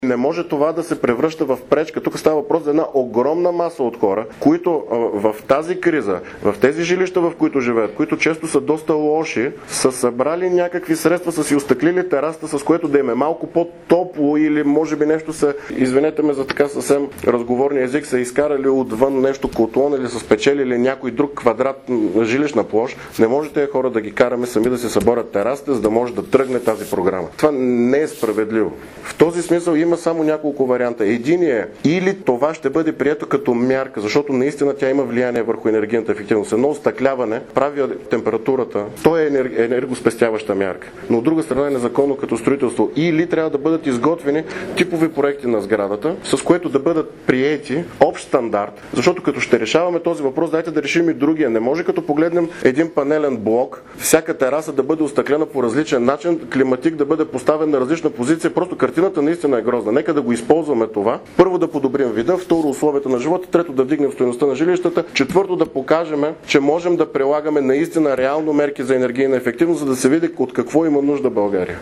Не може това да се превръща в пречка. Тук става въпрос за една огромна маса от хора, които в тази криза, в тези жилища, в които живеят, които често са доста лоши, са събрали някакви средства, са си остъклили терасата, с което да им е малко по-топло или може би нещо са, извинете ме за така съвсем разговорния език, са изкарали отвън нещо котлон или са спечелили някой друг квадрат жилищна площ. Не може тези хора да ги караме сами да се съборят терасите, за да може да тръгне тази програма. Това не е справедливо. В този смисъл има само няколко варианта. Един или това ще бъде прието като мярка, защото наистина тя има влияние върху енергийната ефективност. Едно остъкляване прави температурата. То е енергоспестяваща мярка. Но от друга страна е незаконно като строителство. Или трябва да бъдат изготвени типови проекти на сградата, с което да бъдат приети общ стандарт. Защото като ще решаваме този въпрос, дайте да решим и другия. Не може като погледнем един панелен блок, всяка тераса да бъде остъклена по различен начин, климатик да бъде поставен на различна позиция. Просто картината наистина е грозна. Нека да го използваме това. Първо да подобрим вида, второ условията на живота, трето да вдигнем стойността на жилищата, четвърто да покажем, че можем да прилагаме наистина реално мерки за енергийна ефективност, за да се види от какво има нужда България.